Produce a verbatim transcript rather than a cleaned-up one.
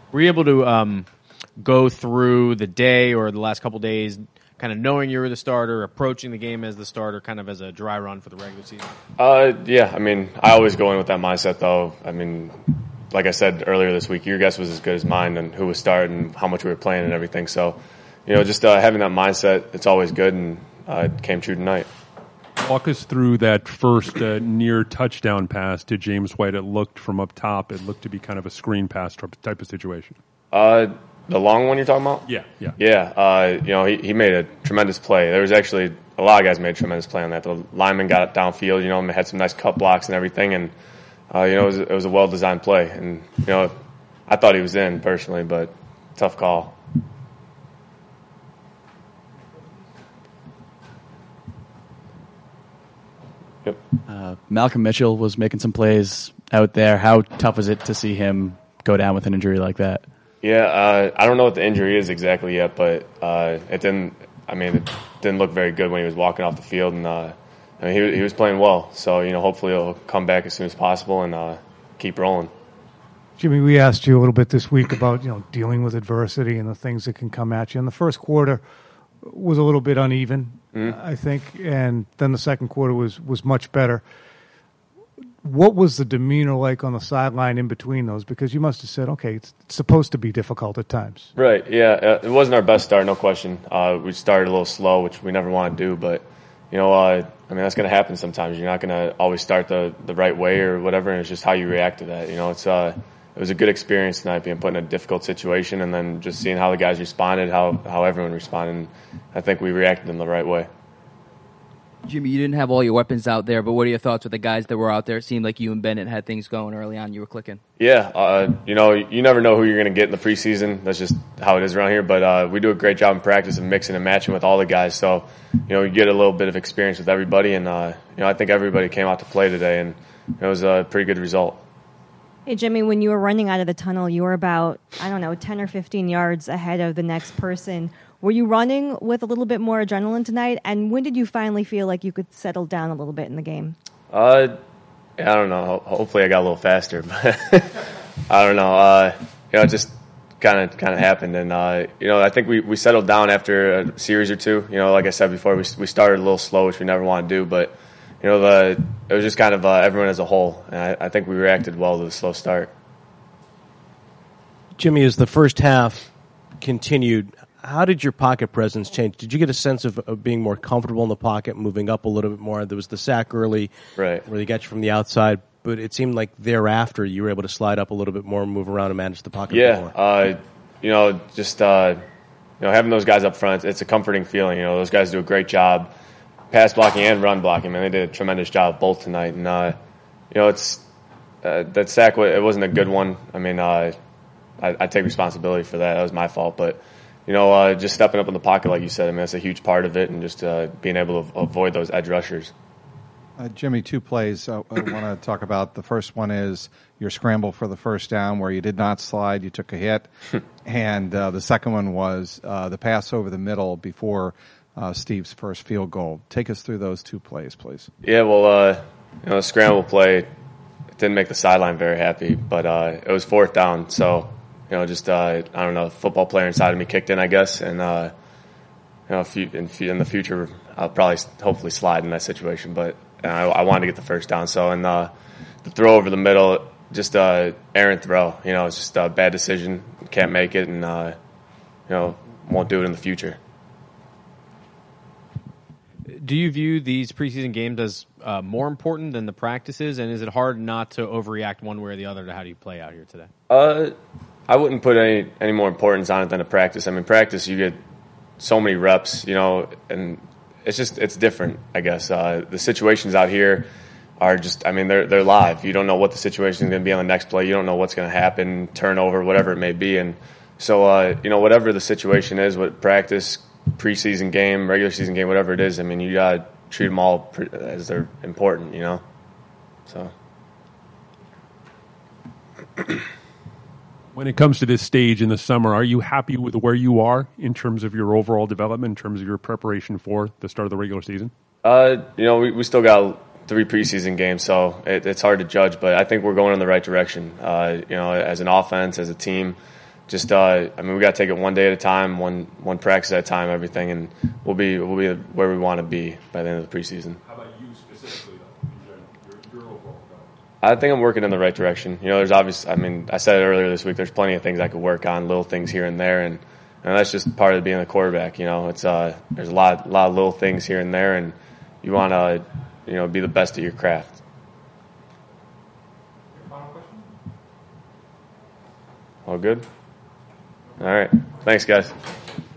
Were you able to um, go through the day or the last couple days kind of knowing you were the starter, approaching the game as the starter, kind of as a dry run for the regular season? Uh, yeah, I mean, I always go in with that mindset, though. I mean, like I said earlier this week, your guess was as good as mine on who was starting, how much we were playing and everything. So, you know, just uh, having that mindset, it's always good, and uh, it came true tonight. Walk us through that first uh, near touchdown pass to James White. It looked from up top, it looked to be kind of a screen pass type of situation. Uh, the long one you're talking about? Yeah, yeah. Yeah, uh, you know, he, he made a tremendous play. There was actually a lot of guys made a tremendous play on that. The lineman got it downfield, you know, and had some nice cut blocks and everything, and, uh, you know, it was, it was a well-designed play. And, you know, I thought he was in personally, but tough call. Yep. Uh, Malcolm Mitchell was making some plays out there. How tough is it to see him go down with an injury like that? Yeah, uh, I don't know what the injury is exactly yet, but uh, it didn't. I mean, it didn't look very good when he was walking off the field, and uh, I mean, he he was playing well. So you know, hopefully he'll come back as soon as possible and uh, keep rolling. Jimmy, we asked you a little bit this week about you know dealing with adversity and the things that can come at you. And the first quarter was a little bit uneven, mm-hmm. I think, and then the second quarter was was much better. What was the demeanor like on the sideline in between those? Because you must have said, okay, it's, it's supposed to be difficult at times. Right, yeah. Uh, it wasn't our best start, no question. Uh, we started a little slow, which we never want to do. But, you know, uh, I mean, that's going to happen sometimes. You're not going to always start the, the right way or whatever, and it's just how you react to that. You know, it's uh, it was a good experience tonight being put in a difficult situation and then just seeing how the guys responded, how, how everyone responded. And I think we reacted in the right way. Jimmy, you didn't have all your weapons out there, but what are your thoughts with the guys that were out there? It seemed like you and Bennett had things going early on. You were clicking. Yeah, uh, you know, you never know who you're going to get in the preseason. That's just how it is around here. But uh, we do a great job in practice of mixing and matching with all the guys. So, you know, you get a little bit of experience with everybody. And, uh, you know, I think everybody came out to play today, and it was a pretty good result. Hey, Jimmy, when you were running out of the tunnel, you were about, I don't know, ten or fifteen yards ahead of the next person. Were you running with a little bit more adrenaline tonight? And when did you finally feel like you could settle down a little bit in the game? Uh, I don't know. Hopefully I got a little faster. But I don't know. Uh, you know, it just kind of kind of happened. And, uh, you know, I think we, we settled down after a series or two. You know, like I said before, we we started a little slow, which we never want to do. But, you know, the it was just kind of uh, everyone as a whole. And I, I think we reacted well to the slow start. Jimmy, as the first half continued, how did your pocket presence change? Did you get a sense of, of being more comfortable in the pocket, moving up a little bit more? There was the sack early, right, where they got you from the outside, but it seemed like thereafter you were able to slide up a little bit more, move around, and manage the pocket yeah, a bit more. Uh, you know, just uh, you know, having those guys up front, it's a comforting feeling. You know, those guys do a great job, pass blocking and run blocking. Man, they did a tremendous job both tonight. And uh, you know, it's uh, that sack. It wasn't a good one. I mean, uh, I, I take responsibility for that. That was my fault, but. You know, uh, just stepping up in the pocket, like you said, I mean, that's a huge part of it, and just uh, being able to avoid those edge rushers. Uh, Jimmy, two plays uh, I want to talk about. The first one is your scramble for the first down where you did not slide, you took a hit. and uh, the second one was uh, the pass over the middle before uh, Steve's first field goal. Take us through those two plays, please. Yeah, well, uh, you know, the scramble play didn't make the sideline very happy, but uh, it was fourth down, so... You know, just, uh, I don't know, the football player inside of me kicked in, I guess. And, uh, you know, in, in the future, I'll probably hopefully slide in that situation. But I, I wanted to get the first down. So, and uh, the throw over the middle, just uh, errant throw. You know, it's just a bad decision. Can't make it and, uh, you know, won't do it in the future. Do you view these preseason games as uh, more important than the practices? And is it hard not to overreact one way or the other to how do you play out here today? Uh, I wouldn't put any any more importance on it than a practice. I mean, practice, you get so many reps, you know, and it's just, it's different, I guess. Uh, the situations out here are just, I mean, they're they're live. You don't know what the situation is going to be on the next play. You don't know what's going to happen, turnover, whatever it may be. And so, uh, you know, whatever the situation is, what practice, preseason game, regular season game, whatever it is, I mean, you got to treat them all pre- as they're important, you know. So. When it comes to this stage in the summer, are you happy with where you are in terms of your overall development, in terms of your preparation for the start of the regular season? Uh, you know, we, we still got three preseason games, so it, it's hard to judge, but I think we're going in the right direction. Uh, you know, as an offense, as a team, just uh, I mean, we got to take it one day at a time, one one practice at a time, everything, and we'll be we'll be where we want to be by the end of the preseason. How about you specifically, though? Your, your overall goal? I think I'm working in the right direction. You know, there's obvious. I mean, I said it earlier this week. There's plenty of things I could work on, little things here and there, and, and that's just part of being a quarterback. You know, it's uh, there's a lot, lot of little things here and there, and you want to, you know, be the best at your craft. All good? All right. Thanks, guys.